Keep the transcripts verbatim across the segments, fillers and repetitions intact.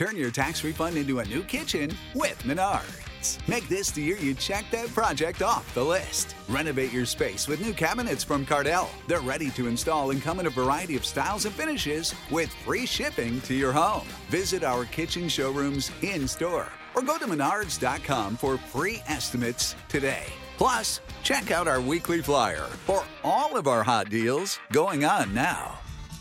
Turn your tax refund into a new kitchen with Menards. Make this the year you check that project off the list. Renovate your space with new cabinets from Cardell. They're ready to install and come in a variety of styles and finishes with free shipping to your home. Visit our kitchen showrooms in-store or go to menards dot com for free estimates today. Plus, check out our weekly flyer for all of our hot deals going on now.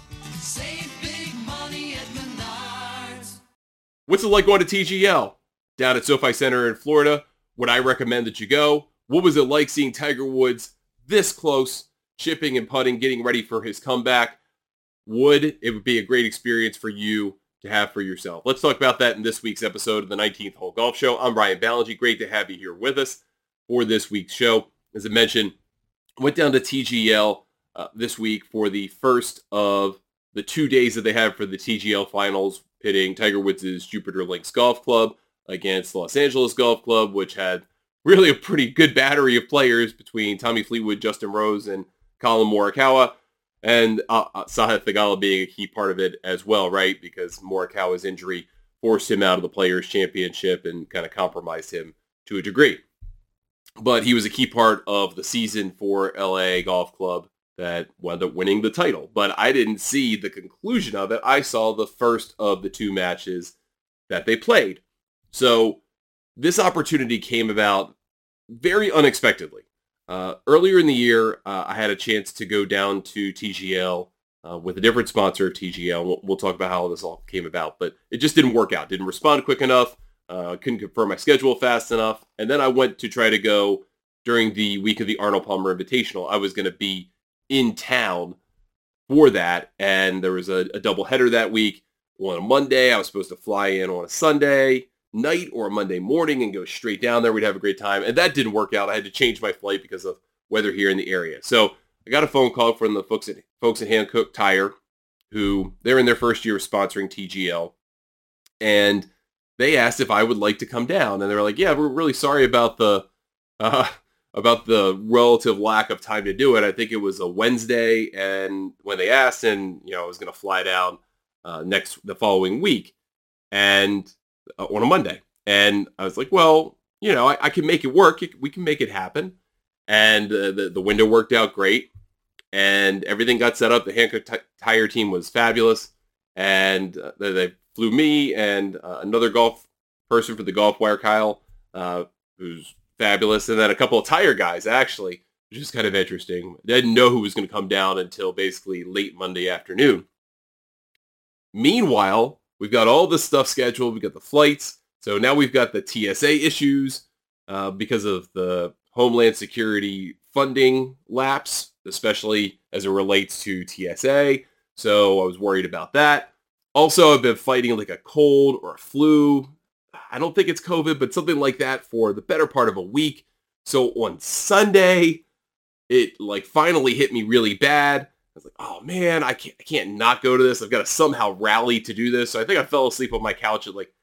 Save big money at Menards. What's it like going to T G L? Down at SoFi Center in Florida, would I recommend that you go? What was it like seeing Tiger Woods this close, chipping and putting, getting ready for his comeback? Would it would be a great experience for you to have for yourself? Let's talk about that in this week's episode of the nineteenth Hole Golf Show. I'm Ryan Ballengee. Great to have you here with us for this week's show. As I mentioned, went down to T G L uh, this week for the first of the two days that they have for the T G L finals, pitting Tiger Woods' Jupiter Links Golf Club against the Los Angeles Golf Club, which had really a pretty good battery of players between Tommy Fleetwood, Justin Rose, and Colin Morikawa, and uh, uh, Sahith Theegala being a key part of it as well, right? Because Morikawa's injury forced him out of the Players' Championship and kind of compromised him to a degree. But he was a key part of the season for L A Golf Club that wound up winning the title. But I didn't see the conclusion of it. I saw the first of the two matches that they played. So this opportunity came about very unexpectedly. Uh, earlier in the year, uh, I had a chance to go down to T G L uh, with a different sponsor of T G L. We'll, we'll talk about how this all came about, but it just didn't work out. Didn't respond quick enough. Uh, couldn't confirm my schedule fast enough. And then I went to try to go during the week of the Arnold Palmer Invitational. I was going to be in town for that, and there was a, a double header that week. On a Monday, I was supposed to fly in on a Sunday night or a Monday morning and go straight down there. We'd have a great time. And that didn't work out. I had to change my flight because of weather here in the area. So I got a phone call from the folks at, folks at Hankook Tire, who they're in their first year of sponsoring T G L. And they asked if I would like to come down. And they were like, yeah, we're really sorry about the, uh, about the relative lack of time to do it. I think it was a Wednesday. And when they asked, and, you know, I was going to fly down uh, next, the following week. And Uh, on a Monday. And I was like, well, you know, I, I can make it work. It, we can make it happen. And uh, the, the window worked out great. And everything got set up. The Hankook t- Tire team was fabulous. And uh, they, they flew me and uh, another golf person for the Golf Wire, Kyle, uh, who's fabulous. And then a couple of tire guys, actually, which is kind of interesting. They didn't know who was going to come down until basically late Monday afternoon. Meanwhile, we've got all this stuff scheduled. We've got the flights. So now we've got the T S A issues uh, because of the Homeland Security funding lapse, especially as it relates to T S A. So I was worried about that. Also, I've been fighting like a cold or a flu. I don't think it's COVID, but something like that for the better part of a week. So on Sunday, it like finally hit me really bad. I was like, oh man, I can't, I can't not go to this. I've got to somehow rally to do this. So I think I fell asleep on my couch at like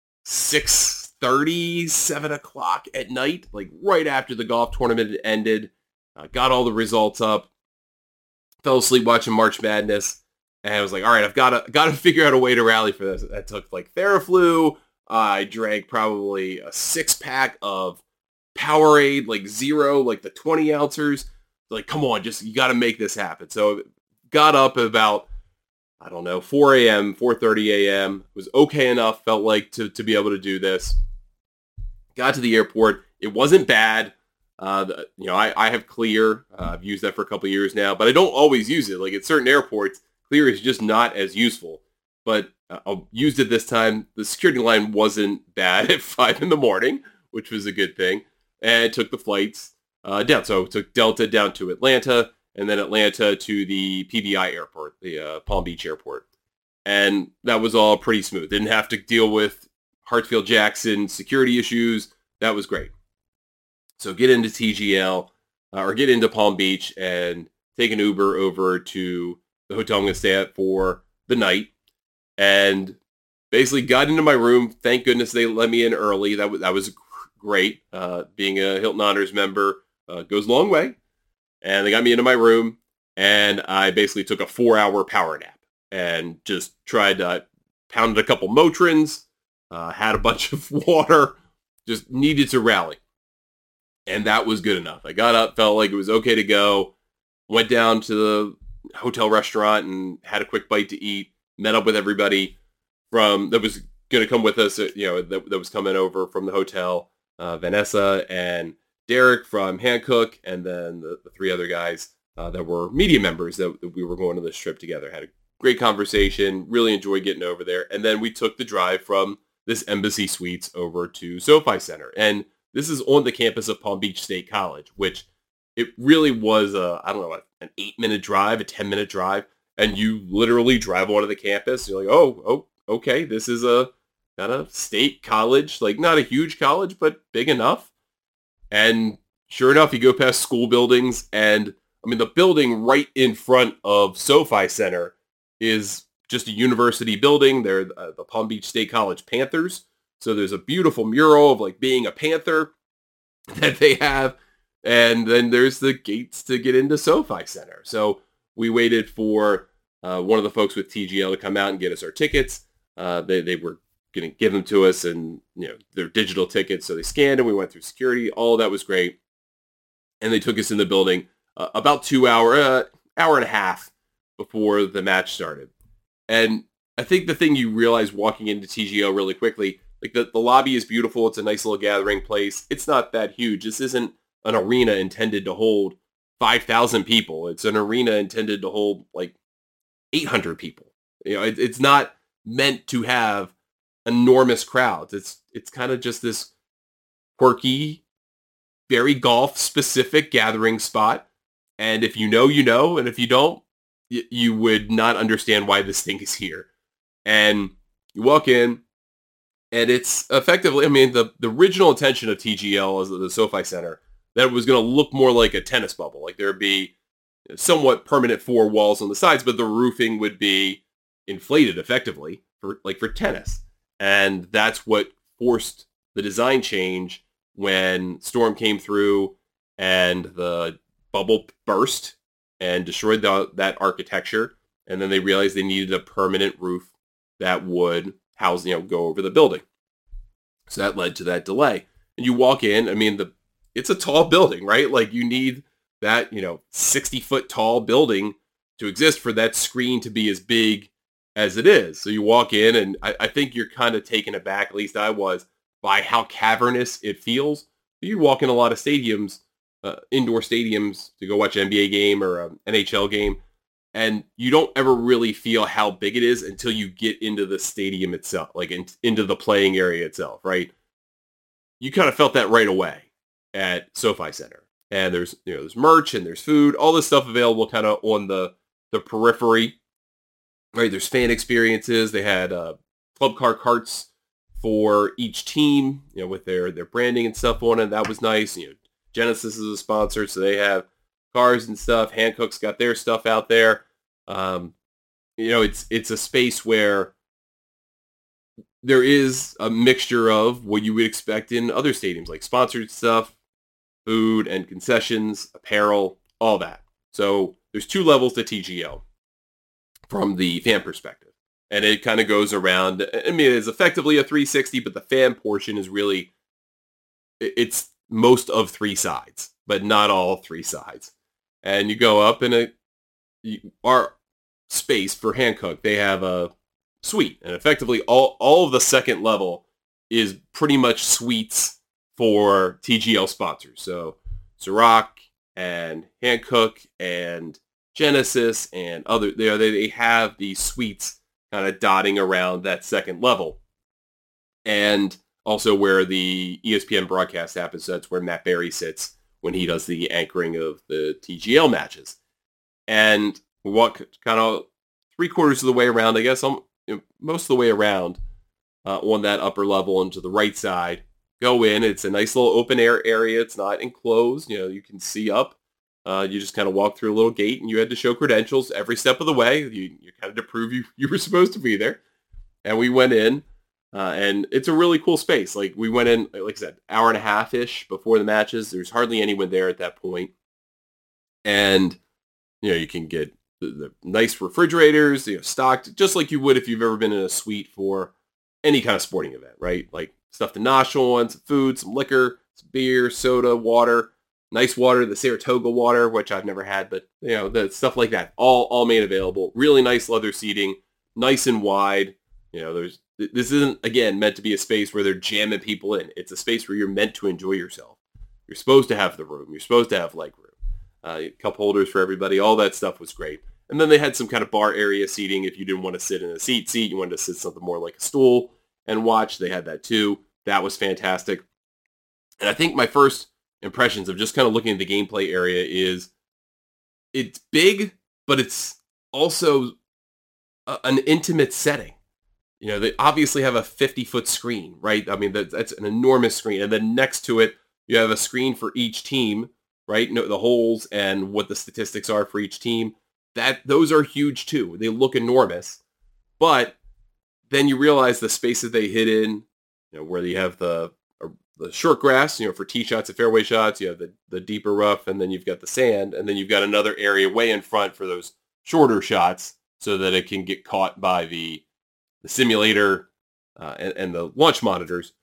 six thirty, seven o'clock at night, like right after the golf tournament had ended. Uh, got all the results up, fell asleep watching March Madness, and I was like, all right, I've got to, got to figure out a way to rally for this. That took like Theraflu. Uh, I drank probably a six pack of Powerade, like zero, like the twenty ounces. Like, come on, just, you got to make this happen. So got up at about, I don't know, four a.m., four thirty a.m. was okay enough, felt like, to, to be able to do this. Got to the airport. It wasn't bad. Uh, the, you know, I, I have Clear. Uh, I've used that for a couple of years now, but I don't always use it. Like at certain airports, Clear is just not as useful. But uh, I used it this time. The security line wasn't bad at five in the morning, which was a good thing. And took the flights Uh, down. So took Delta down to Atlanta, and then Atlanta to the P B I airport, the uh, Palm Beach airport. And that was all pretty smooth. Didn't have to deal with Hartsfield-Jackson security issues. That was great. So get into T G L, uh, or get into Palm Beach and take an Uber over to the hotel I'm going to stay at for the night. And basically got into my room. Thank goodness they let me in early. That was, that was great. Uh, being a Hilton Honors member, Uh, goes a long way. And they got me into my room, and I basically took a four-hour power nap and just tried to pounded a couple Motrins, uh, had a bunch of water, just needed to rally. And that was good enough. I got up, felt like it was okay to go, went down to the hotel restaurant and had a quick bite to eat, met up with everybody from that was going to come with us, you know, that, that was coming over from the hotel, uh, Vanessa and Derek from Hankook, and then the, the three other guys uh, that were media members that, that we were going to this trip together. Had a great conversation, really enjoyed getting over there. And then we took the drive from this Embassy Suites over to SoFi Center. And this is on the campus of Palm Beach State College, which it really was, a, I don't know, an eight-minute drive, a ten-minute drive. And you literally drive onto the campus. You're like, oh, oh, okay, this is a kind of state college, like not a huge college, but big enough. And sure enough, you go past school buildings, and I mean, the building right in front of SoFi Center is just a university building. They're uh, the Palm Beach State College Panthers. So there's a beautiful mural of like being a Panther that they have. And then there's the gates to get into SoFi Center. So we waited for uh, one of the folks with T G L to come out and get us our tickets. Uh, they, they were going to give them to us, and you know, they're digital tickets. So they scanned and we went through security. All of that was great. And they took us in the building uh, about two hour, uh, hour and a half before the match started. And I think the thing you realize walking into T G L really quickly, like the, the lobby is beautiful. It's a nice little gathering place. It's not that huge. This isn't an arena intended to hold five thousand people. It's an arena intended to hold like eight hundred people. You know, it, it's not meant to have enormous crowds. It's it's kind of just this quirky, very golf specific gathering spot. And if you know, you know, and if you don't, y- you would not understand why this thing is here. And you walk in, and it's effectively, I mean, the, the original intention of T G L as the SoFi Center, that it was going to look more like a tennis bubble. Like there'd be somewhat permanent four walls on the sides, but the roofing would be inflated effectively for like for tennis. And that's what forced the design change when Storm came through and the bubble burst and destroyed the, that architecture. And then they realized they needed a permanent roof that would house, you know, go over the building. So that led to that delay. And you walk in, I mean, the it's a tall building, right? Like you need that, you know, sixty foot tall building to exist for that screen to be as big as it is. So you walk in, and I, I think you're kind of taken aback, at least I was, by how cavernous it feels. You walk in a lot of stadiums, uh, indoor stadiums, to go watch an N B A game or an N H L game, and you don't ever really feel how big it is until you get into the stadium itself, like in, into the playing area itself, right? You kind of felt that right away at SoFi Center. And there's, you know, there's merch and there's food, all this stuff available kind of on the, the periphery, right? There's fan experiences. They had uh, club car carts for each team, you know, with their, their branding and stuff on it. That was nice. You know, Genesis is a sponsor, so they have cars and stuff. Hankook's got their stuff out there. Um, you know, it's, it's a space where there is a mixture of what you would expect in other stadiums, like sponsored stuff, food and concessions, apparel, all that. So there's two levels to T G L from the fan perspective. And it kind of goes around, I mean, it's effectively a three sixty, but the fan portion is really, it's most of three sides, but not all three sides. And you go up in a, our space for Hankook, they have a suite. And effectively all, all of the second level is pretty much suites for T G L sponsors. So Ciroc and Hankook and Genesis and other, they, they have these suites kind of dotting around that second level. And also where the E S P N broadcast happens, that's where Matt Berry sits when he does the anchoring of the T G L matches. And we walk kind of three quarters of the way around, I guess, um, most of the way around uh, on that upper level and to the right side. Go in. It's a nice little open air area. It's not enclosed. You know, you can see up. Uh, you just kind of walk through a little gate, and you had to show credentials every step of the way. You, you kind of to prove you, you were supposed to be there. And we went in, uh, and it's a really cool space. Like we went in, like I said, hour and a half ish before the matches. There's hardly anyone there at that point. And, you know, you can get the, the nice refrigerators, you know, stocked just like you would if you've ever been in a suite for any kind of sporting event, right? Like stuff to nosh on, some food, some liquor, some beer, soda, water, nice water, the Saratoga water, which I've never had, but you know, the stuff like that, all all made available. Really nice leather seating, nice and wide. You know, there's this isn't again meant to be a space where they're jamming people in. It's a space where you're meant to enjoy yourself. You're supposed to have the room. You're supposed to have leg room. Uh, cup holders for everybody. All that stuff was great. And then they had some kind of bar area seating. If you didn't want to sit in a seat seat, you wanted to sit something more like a stool and watch. They had that too. That was fantastic. And I think my first impressions of just kind of looking at the gameplay area is it's big, but it's also a, an intimate setting. You know, they obviously have a fifty-foot screen, right? I mean, that, that's an enormous screen. And then next to it, you have a screen for each team, right? No, the holes and what the statistics are for each team. That those are huge too. They look enormous, but then you realize the space that they hit in, you know, where you have the uh, the short grass, you know, for tee shots and fairway shots. You have the the deeper rough, and then you've got the sand, and then you've got another area way in front for those shorter shots, so that it can get caught by the the simulator uh, and, and the launch monitors.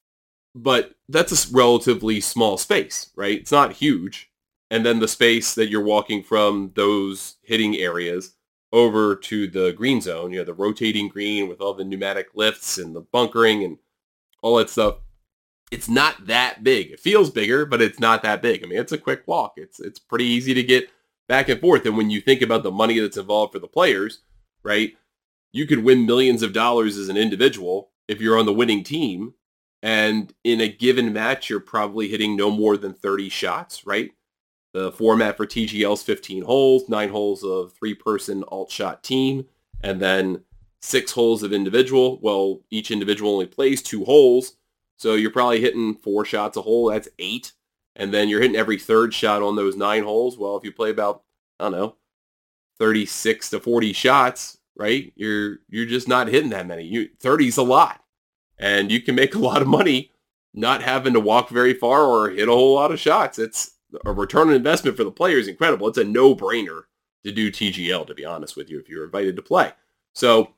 But that's a relatively small space, right? It's not huge. And then the space that you're walking from those hitting areas over to the green zone, you know, the rotating green with all the pneumatic lifts and the bunkering and all that stuff. It's not that big. It feels bigger, but it's not that big. I mean, it's a quick walk. It's it's pretty easy to get back and forth. And when you think about the money that's involved for the players, right, you could win millions of dollars as an individual if you're on the winning team. And in a given match, you're probably hitting no more than thirty shots, right? The format for T G L is fifteen holes, nine holes of three-person alt-shot team, and then six holes of individual. Well, each individual only plays two holes, so you're probably hitting four shots a hole. That's eight. And then you're hitting every third shot on those nine holes. Well, if you play about, I don't know, thirty-six to forty shots, right, you're you're just not hitting that many. You, thirty's a lot. And you can make a lot of money not having to walk very far or hit a whole lot of shots. It's a return on investment for the player is incredible. It's a no-brainer to do T G L, to be honest with you, if you're invited to play. So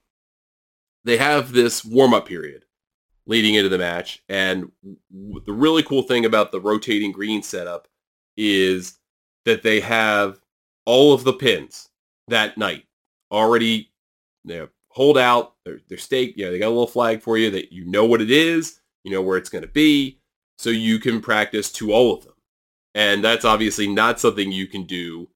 they have this warm-up period leading into the match. And the really cool thing about the rotating green setup is that they have all of the pins that night already, you know, hold out, they're, they're staked, you know, they got a little flag for you that you know what it is, you know where it's going to be, so you can practice to all of them. And that's obviously not something you can do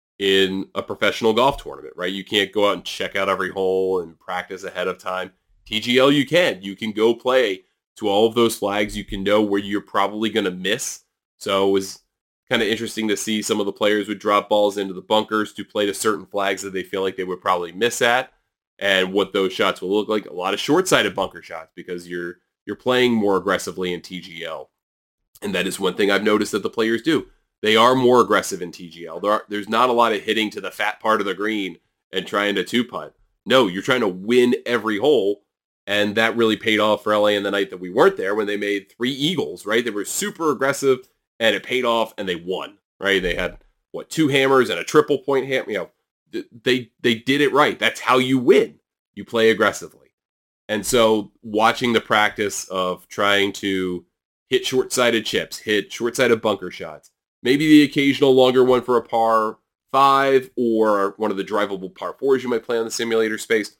in a professional golf tournament, right? You can't go out and check out every hole and practice ahead of time. T G L, you can. You can go play to all of those flags. You can know where you're probably going to miss. So it was kind of interesting to see some of the players would drop balls into the bunkers to play to certain flags that they feel like they would probably miss at, and what those shots will look like. A lot of short-sighted bunker shots because you're you're playing more aggressively in T G L. And that is one thing I've noticed that the players do. They are more aggressive in T G L. There are, there's not a lot of hitting to the fat part of the green and trying to two-putt. No, you're trying to win every hole, and that really paid off for L A in the night that we weren't there when they made three eagles, right? They were super aggressive, and it paid off, and they won, right? They had, what, two hammers and a triple point hammer. You know, they they did it right. That's how you win. You play aggressively. And so watching the practice of trying to hit short-sided chips, hit short-sided bunker shots, maybe the occasional longer one for a par five or one of the drivable par fours you might play on the simulator space.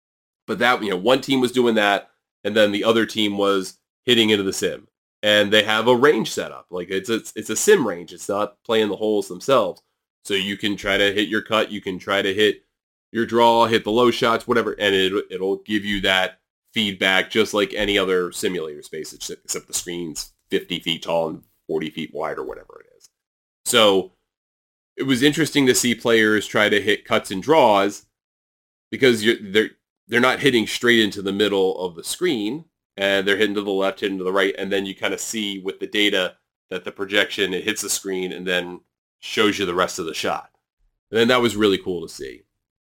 But that, you know, one team was doing that, and then the other team was hitting into the sim. And they have a range set up. Like it's a, it's a sim range. It's not playing the holes themselves. So you can try to hit your cut. You can try to hit your draw, hit the low shots, whatever. And it, it'll give you that feedback just like any other simulator space, except the screen's fifty feet tall and forty feet wide or whatever it is. So it was interesting to see players try to hit cuts and draws because you're, they're they're not hitting straight into the middle of the screen, and they're hitting to the left, hitting to the right, and then you kind of see with the data that the projection, it hits the screen and then shows you the rest of the shot. And then that was really cool to see.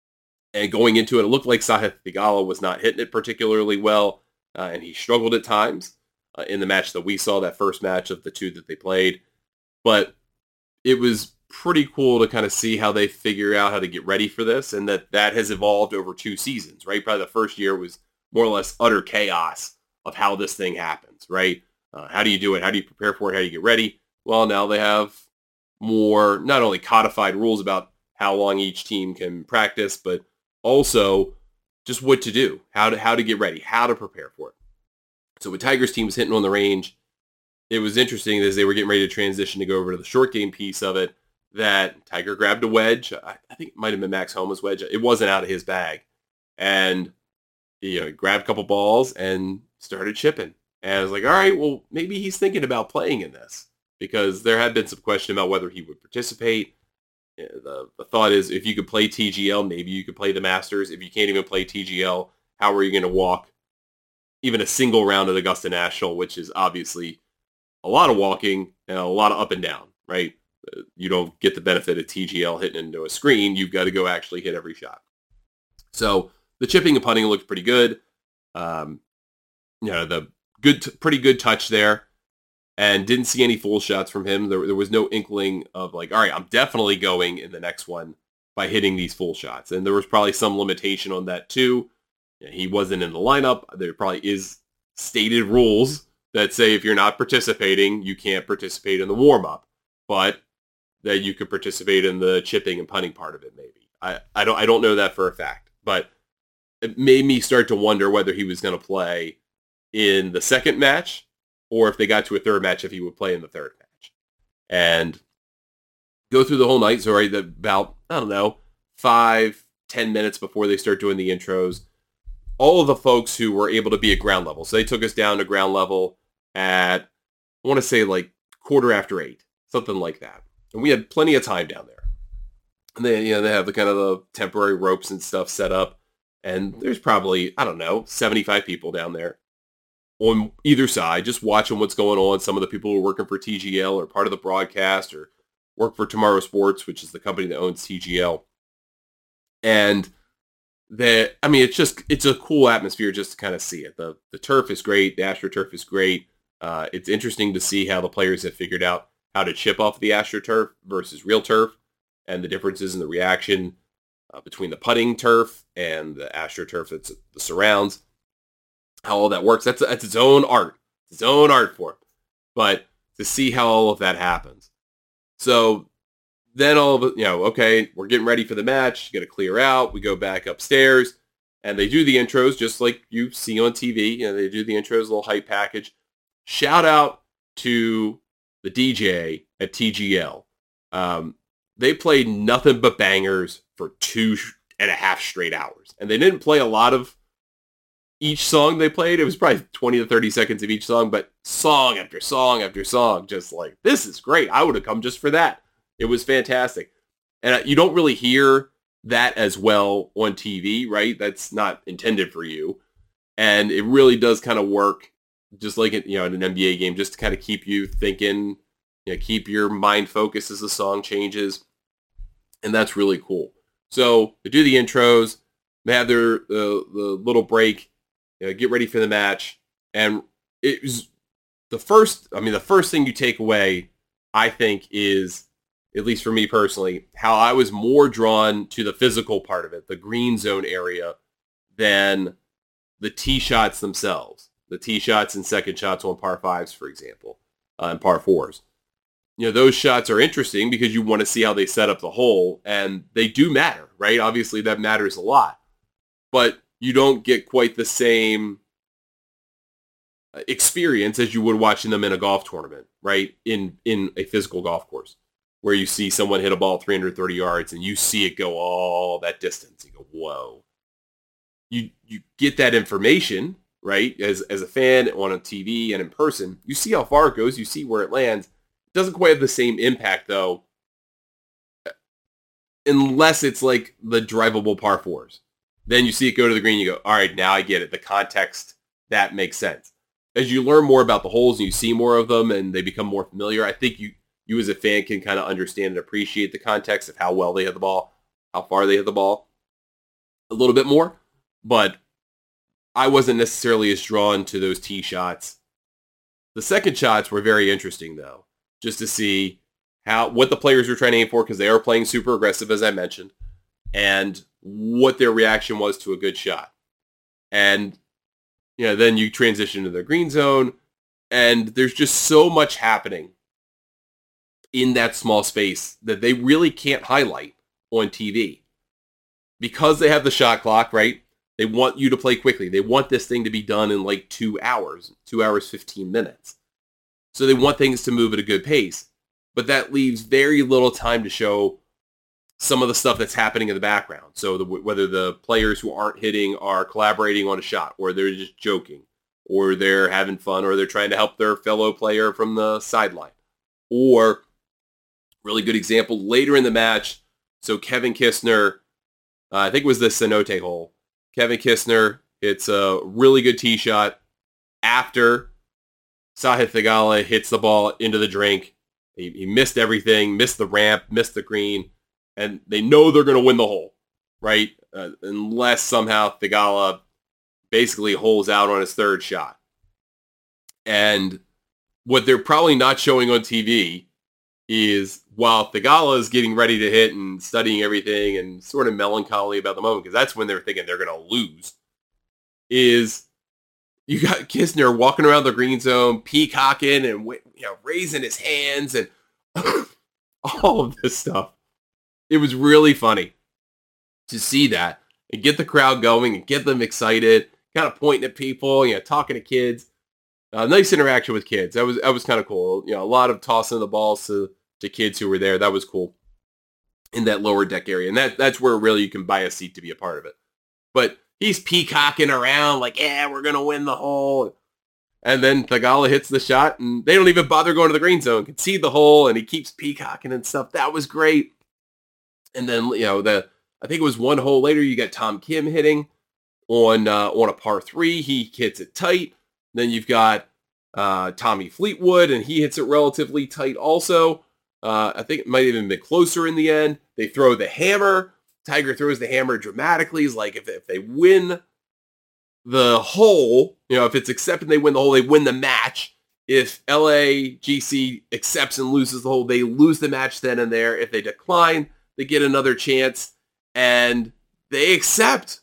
And going into it, it looked like Sahith Theegala was not hitting it particularly well, uh, and he struggled at times uh, in the match that we saw, that first match of the two that they played. But it was pretty cool to kind of see how they figure out how to get ready for this, and that that has evolved over two seasons, right? Probably the first year was more or less utter chaos of how this thing happens, right? Uh, how do you do it? How do you prepare for it? How do you get ready? Well, now they have more, not only codified rules about how long each team can practice, but also just what to do, how to how to get ready, how to prepare for it. So with Tigers teams hitting on the range, it was interesting as they were getting ready to transition to go over to the short game piece of it, that Tiger grabbed a wedge. I, I think it might have been Max Homa's wedge. It wasn't out of his bag. And you know, he grabbed a couple balls and started chipping. And I was like, all right, well, maybe he's thinking about playing in this, because there had been some question about whether he would participate. Yeah, the, the thought is, if you could play T G L, maybe you could play the Masters. If you can't even play T G L, how are you going to walk even a single round at Augusta National, which is obviously a lot of walking and a lot of up and down, right? You don't get the benefit of T G L hitting into a screen. You've got to go actually hit every shot. So the chipping and putting looked pretty good. Um, you know, the good, t- pretty good touch there, and didn't see any full shots from him. There, there was no inkling of like, all right, I'm definitely going in the next one by hitting these full shots. And there was probably some limitation on that too. He wasn't in the lineup. There probably is stated rules that say if you're not participating, you can't participate in the warm-up, but that you could participate in the chipping and putting part of it maybe. I, I don't I don't know that for a fact, but it made me start to wonder whether he was going to play in the second match, or if they got to a third match, if he would play in the third match. And go through the whole night, so right about, I don't know, five, ten minutes before they start doing the intros, all of the folks who were able to be at ground level. So they took us down to ground level at, I want to say like quarter after eight, something like that. And we had plenty of time down there. And they, you know, they have the kind of the temporary ropes and stuff set up. And there's probably, I don't know, seventy-five people down there on either side, just watching what's going on. Some of the people who are working for T G L or part of the broadcast or work for Tomorrow Sports, which is the company that owns T G L. And that, I mean, it's just, it's a cool atmosphere just to kind of see it. The the turf is great. The AstroTurf is great. Uh, it's interesting to see how the players have figured out how to chip off the AstroTurf versus real turf, and the differences in the reaction uh, between the putting turf and the AstroTurf that's the surrounds, how all that works. That's, that's its own art. It's its own art form. But to see how all of that happens. So then all of it, you know, okay, we're getting ready for the match. You got to clear out. We go back upstairs, and they do the intros just like you see on T V. You know, they do the intros, a little hype package. Shout out to the D J at T G L. Um, they played nothing but bangers for two and a half straight hours. And they didn't play a lot of each song they played. It was probably twenty to thirty seconds of each song, but song after song after song, just like, this is great. I would have come just for that. It was fantastic. And you don't really hear that as well on T V, right? That's not intended for you. And it really does kind of work just like it, you know, in an N B A game, just to kind of keep you thinking, you know, keep your mind focused as the song changes. And that's really cool. So they do the intros, they have their the, the little break, you know, get ready for the match. And it was the first, I mean, the first thing you take away, I think, is, at least for me personally, how I was more drawn to the physical part of it, the green zone area, than the tee shots themselves. The tee shots and second shots on par fives, for example, uh, and par fours. You know, those shots are interesting because you want to see how they set up the hole, and they do matter, right? Obviously, that matters a lot. But you don't get quite the same experience as you would watching them in a golf tournament, right? In in a physical golf course, where you see someone hit a ball three hundred thirty yards and you see it go all that distance. You go, whoa. You you get that information, right? As as a fan on a T V and in person, you see how far it goes. You see where it lands. It doesn't quite have the same impact, though, unless it's like the drivable par fours. Then you see it go to the green. You go, all right, now I get it. The context, that makes sense. As you learn more about the holes and you see more of them and they become more familiar, I think you you as a fan can kind of understand and appreciate the context of how well they hit the ball, how far they hit the ball a little bit more. But I wasn't necessarily as drawn to those tee shots. The second shots were very interesting, though, just to see how what the players were trying to aim for, because they are playing super aggressive, as I mentioned, and what their reaction was to a good shot. And, you know, then you transition to the green zone, and there's just so much happening in that small space that they really can't highlight on T V. Because they have the shot clock, right? They want you to play quickly. They want this thing to be done in like two hours, two hours, fifteen minutes. So they want things to move at a good pace. But that leaves very little time to show some of the stuff that's happening in the background. So the, whether the players who aren't hitting are collaborating on a shot, or they're just joking, or they're having fun, or they're trying to help their fellow player from the sideline. Or, really good example, later in the match, so Kevin Kistner, uh, I think it was the Cenote hole. Kevin Kistner hits a really good tee shot after Sahith Theegala hits the ball into the drink. He, he missed everything, missed the ramp, missed the green, and they know they're going to win the hole, right? Uh, unless somehow Theegala basically holes out on his third shot. And what they're probably not showing on T V is while Theegala is getting ready to hit and studying everything and sort of melancholy about the moment, because that's when they're thinking they're going to lose, is you got Kistner walking around the green zone, peacocking and, you know, raising his hands and all of this stuff. It was really funny to see that and get the crowd going and get them excited, kind of pointing at people, you know, talking to kids. Uh, nice interaction with kids. That was that was kind of cool. You know, a lot of tossing the balls to, to kids who were there. That was cool in that lower deck area. And that that's where really you can buy a seat to be a part of it. But he's peacocking around like, yeah, we're going to win the hole. And then Theegala hits the shot, and they don't even bother going to the green zone. Can see the hole, and he keeps peacocking and stuff. That was great. And then, you know, the I think it was one hole later, you got Tom Kim hitting on uh, on a par three. He hits it tight. Then you've got uh, Tommy Fleetwood, and he hits it relatively tight also. Uh, I think it might have even been closer in the end. They throw the hammer. Tiger throws the hammer dramatically. He's like, if, if they win the hole, you know, if it's accepted they win the hole, they win the match. If L A G C accepts and loses the hole, they lose the match then and there. If they decline, they get another chance, and they accept.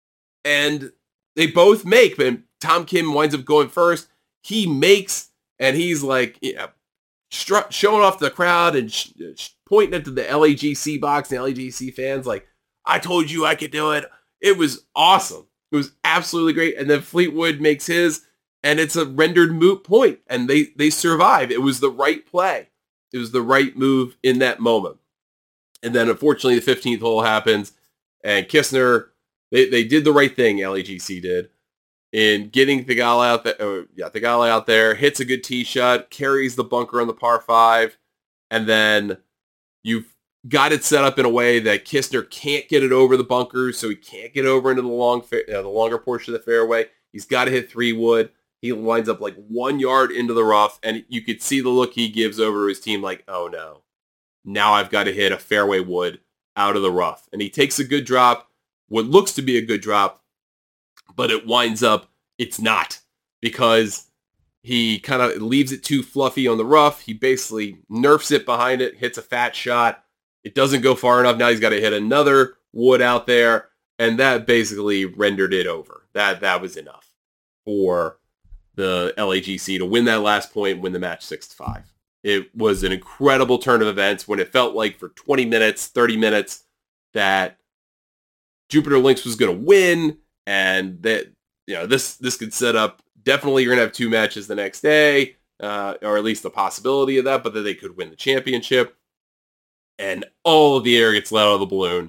And they both make, but Tom Kim winds up going first. He makes, and he's like, you know, stru- showing off the crowd and sh- sh- pointing it to the L A G C box and L A G C fans like, I told you I could do it. It was awesome. It was absolutely great. And then Fleetwood makes his, and it's a rendered moot point, and they, they survive. It was the right play. It was the right move in that moment. And then, unfortunately, the fifteenth hole happens, and Kistner, they, they did the right thing, L A G C did, in getting Theegala out there. Or, yeah, Theegala out there, hits a good tee shot, carries the bunker on the par five, and then you've got it set up in a way that Kistner can't get it over the bunker, so he can't get over into the long, uh, the longer portion of the fairway. He's got to hit three wood. He winds up like one yard into the rough, and you could see the look he gives over to his team like, oh no, now I've got to hit a fairway wood out of the rough. And he takes a good drop, what looks to be a good drop, but it winds up, it's not, because he kind of leaves it too fluffy on the rough. He basically nerfs it behind it, hits a fat shot. It doesn't go far enough. Now he's got to hit another wood out there, and that basically rendered it over. That that was enough for the L A G C to win that last point, win the match six to five. It was an incredible turn of events when it felt like for twenty minutes, thirty minutes, that Jupiter Links was going to win, and that, you know, this this could set up, definitely you're going to have two matches the next day, uh, or at least the possibility of that, but that they could win the championship. And all of the air gets let out of the balloon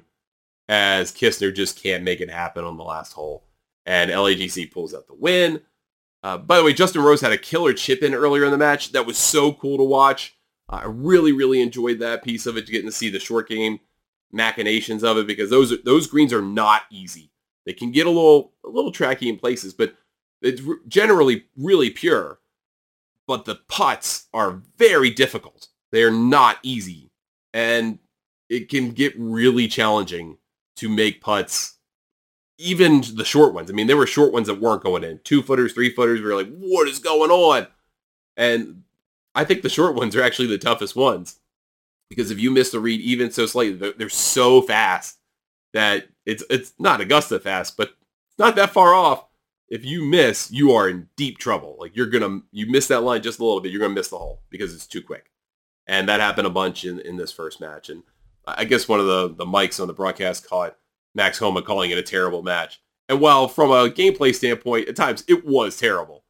as Kistner just can't make it happen on the last hole. And L A G C pulls out the win. Uh, by the way, Justin Rose had a killer chip in earlier in the match. That was so cool to watch. Uh, I really, really enjoyed that piece of it, getting to see the short game machinations of it, because those those greens are not easy. They can get a little a little tracky in places, but it's re- generally really pure. But the putts are very difficult. They are not easy. And it can get really challenging to make putts, even the short ones. I mean, there were short ones that weren't going in. Two footers, three footers, we were like, what is going on? And I think the short ones are actually the toughest ones. Because if you miss the read even so slightly, they're, they're so fast that it's it's not Augusta fast, but it's not that far off. If you miss, you are in deep trouble. Like you're going to, you miss that line just a little bit, you're going to miss the hole because it's too quick. And that happened a bunch in, in this first match. And I guess one of the, the mics on the broadcast caught Max Homa calling it a terrible match. And while from a gameplay standpoint, at times it was terrible.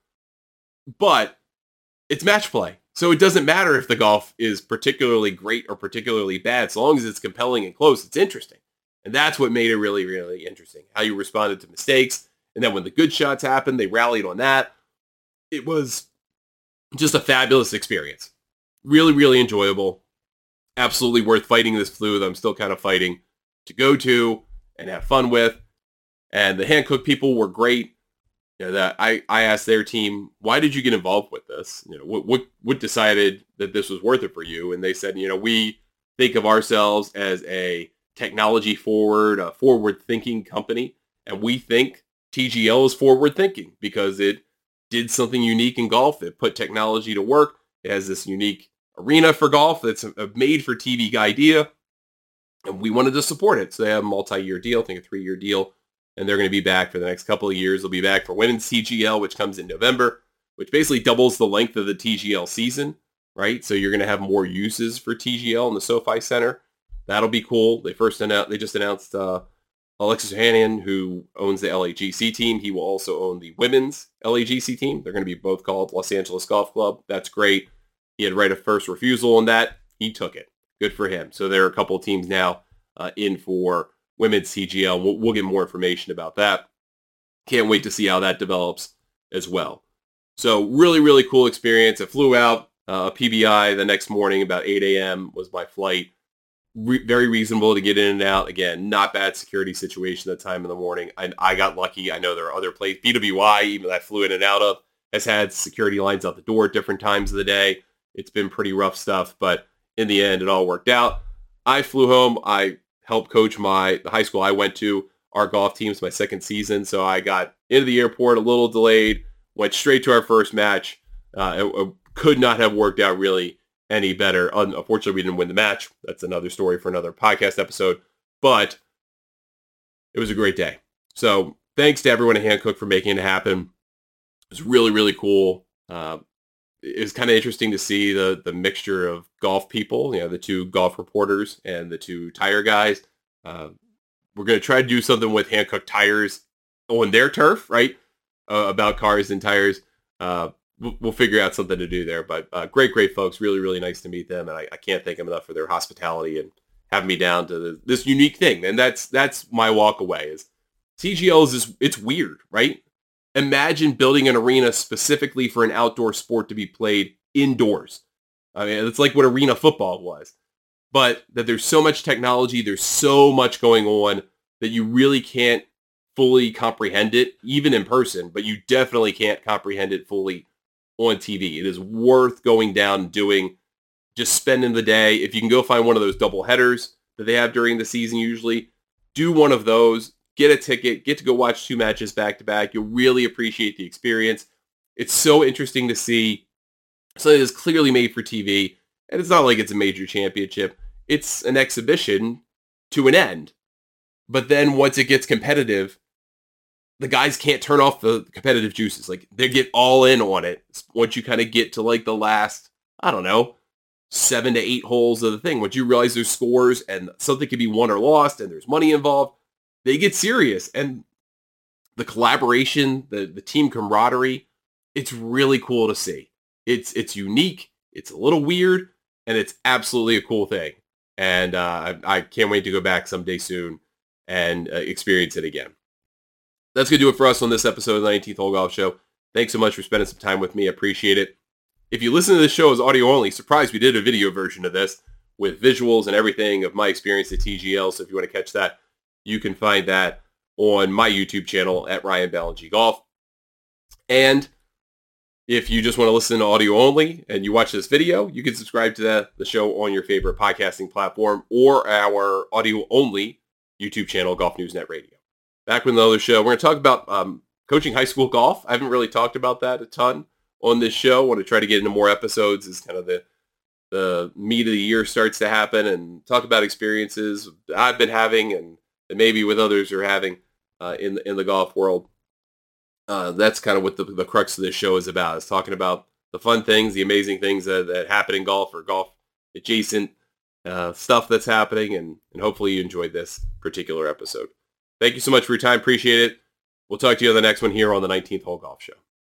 But it's match play. So it doesn't matter if the golf is particularly great or particularly bad. So long as it's compelling and close, it's interesting. And that's what made it really, really interesting. How you responded to mistakes. And then when the good shots happened, they rallied on that. It was just a fabulous experience. Really, really enjoyable. Absolutely worth fighting this flu that I'm still kind of fighting to go to and have fun with. And the Hankook people were great. You know, that I, I asked their team, why did you get involved with this? You know, what, what what decided that this was worth it for you? And they said, you know, we think of ourselves as a technology forward, a forward thinking company. And we think T G L is forward thinking because it did something unique in golf. It put technology to work. It has this unique arena for golf that's a made for T V idea. And we wanted to support it. So they have a multi-year deal, I think a three-year deal. And they're going to be back for the next couple of years. They'll be back for women's T G L, which comes in November, which basically doubles the length of the T G L season, right? So you're going to have more uses for T G L in the SoFi Center. That'll be cool. They first announced, they just announced uh, Alexis Ohanian, who owns the L A G C team. He will also own the women's L A G C team. They're going to be both called Los Angeles Golf Club. That's great. He had right of first refusal on that. He took it. Good for him. So there are a couple of teams now uh, in for women's T G L. We'll, we'll get more information about that. Can't wait to see how that develops as well. So really, really cool experience. I flew out uh, P B I the next morning about eight a.m. was my flight. Re- very reasonable to get in and out. Again, not bad security situation at that time in the morning. I, I got lucky. I know there are other places. B W I, even that I flew in and out of, has had security lines out the door at different times of the day. It's been pretty rough stuff, but in the end, it all worked out. I flew home. I helped coach my the high school I went to, our golf teams, my second season. So I got into the airport a little delayed, went straight to our first match. Uh, it, it could not have worked out really any better. Unfortunately, we didn't win the match. That's another story for another podcast episode. But it was a great day. So thanks to everyone at Hankook for making it happen. It was really, really cool. Uh, it was kind of interesting to see the the mixture of golf people, you know, the two golf reporters and the two tire guys. Uh, we're going to try to do something with Hankook Tires on their turf, right, uh, about cars and tires. Uh, we'll, we'll figure out something to do there. But uh, great, great folks. Really, really nice to meet them. And I, I can't thank them enough for their hospitality and having me down to the, this unique thing. And that's that's my walk away is T G L is this, it's weird, right? Imagine building an arena specifically for an outdoor sport to be played indoors. I mean, it's like what arena football was. But that there's so much technology, there's so much going on that you really can't fully comprehend it, even in person, but you definitely can't comprehend it fully on T V. It is worth going down and doing, just spending the day. If you can go find one of those double headers that they have during the season usually, do one of those. Get a ticket, get to go watch two matches back to back. You'll really appreciate the experience. It's so interesting to see something that's clearly made for T V. And it's not like it's a major championship. It's an exhibition to an end. But then once it gets competitive, the guys can't turn off the competitive juices. Like they get all in on it. Once you kind of get to like the last, I don't know, seven to eight holes of the thing. Once you realize there's scores and something could be won or lost and there's money involved, they get serious. And the collaboration, the, the team camaraderie, it's really cool to see. It's it's unique, it's a little weird, and it's absolutely a cool thing. And uh, I, I can't wait to go back someday soon and uh, experience it again. That's going to do it for us on this episode of the nineteenth Hole Golf Show. Thanks so much for spending some time with me. I appreciate it. If you listen to this show as audio only, surprised we did a video version of this with visuals and everything of my experience at T G L. So if you want to catch that, you can find that on my YouTube channel at Ryan Ballingy Golf. And if you just want to listen to audio only and you watch this video, you can subscribe to the, the show on your favorite podcasting platform or our audio only YouTube channel, Golf News Net Radio. Back with another show. We're going to talk about um, coaching high school golf. I haven't really talked about that a ton on this show. I want to try to get into more episodes as kind of the the meat of the year starts to happen and talk about experiences I've been having and, and maybe with others are having uh, in, in the golf world. Uh, that's kind of what the, the crux of this show is about. It's talking about the fun things, the amazing things that, that happen in golf or golf adjacent uh, stuff that's happening. And, and hopefully you enjoyed this particular episode. Thank you so much for your time. Appreciate it. We'll talk to you on the next one here on the nineteenth Hole Golf Show.